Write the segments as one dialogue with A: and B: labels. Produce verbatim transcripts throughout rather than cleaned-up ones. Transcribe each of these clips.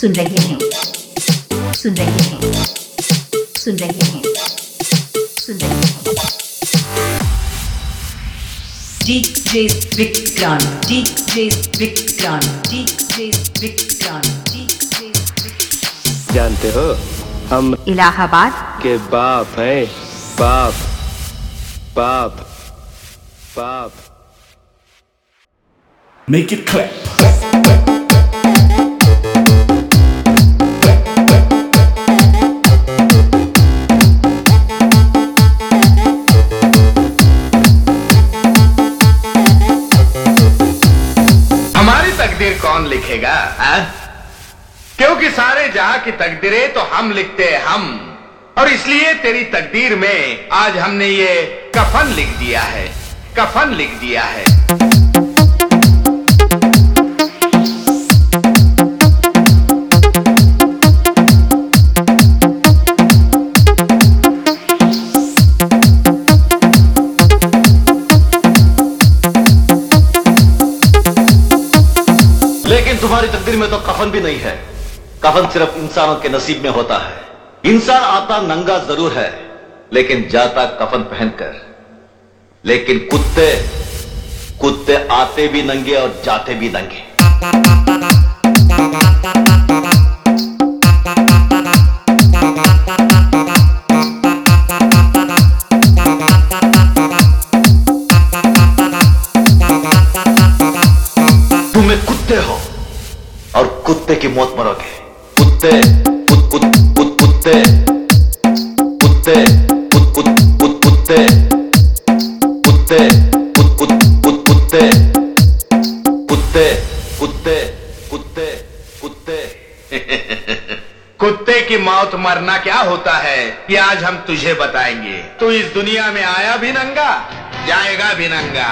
A: सुन रहे हैं सुन रहे हैं सुन रहे हैं सुन रहे हैं DJ Vikrant DJ Vikrant DJ Vikrant DJ Vikrant.
B: जानते हो हम
A: इलाहाबाद
B: के बाप हैं, बाप बाप बाप।
C: Make it clap.
D: हमारी तकदीर कौन लिखेगा आ? क्योंकि सारे जहां की तकदीरें तो हम लिखते हैं हम, और इसलिए तेरी तकदीर में आज हमने ये कफन लिख दिया है, कफन लिख दिया है।
E: लेकिन तुम्हारी तकदीर में तो कफन भी नहीं है। कफन सिर्फ इंसानों के नसीब में होता है। इंसान आता नंगा जरूर है, लेकिन जाता कफन पहनकर। लेकिन कुत्ते कुत्ते आते भी नंगे और जाते भी नंगे। तुम्हें कुत्ते हो और कुत्ते की मौत मरोगे। कुत्ते कुत कुत कुत कुत्ते कुत्ते कुत कुत कुत कुत्ते कुत्ते कुत कुत कुत कुत्ते कुत्ते कुत्ते कुत्ते कुत्ते।
D: कुत्ते की मौत मरना क्या होता है ये आज हम तुझे बताएंगे। तू इस दुनिया में आया भी नंगा, जाएगा भी नंगा।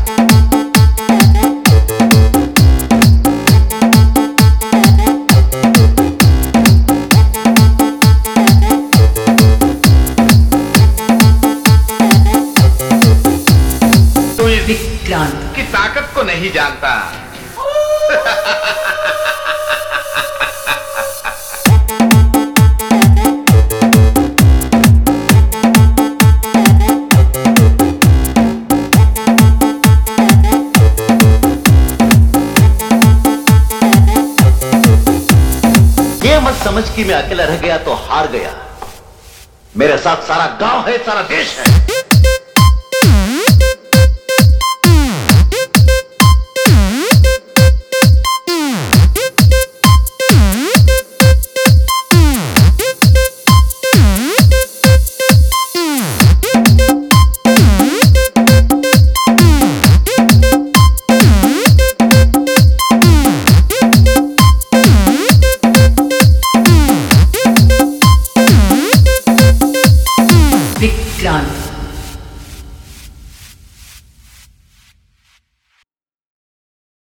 A: विक्रांत
D: की ताकत को नहीं जानता।
E: ये मत समझ कि मैं अकेला रह गया तो हार गया। मेरे साथ सारा गांव है, सारा देश है।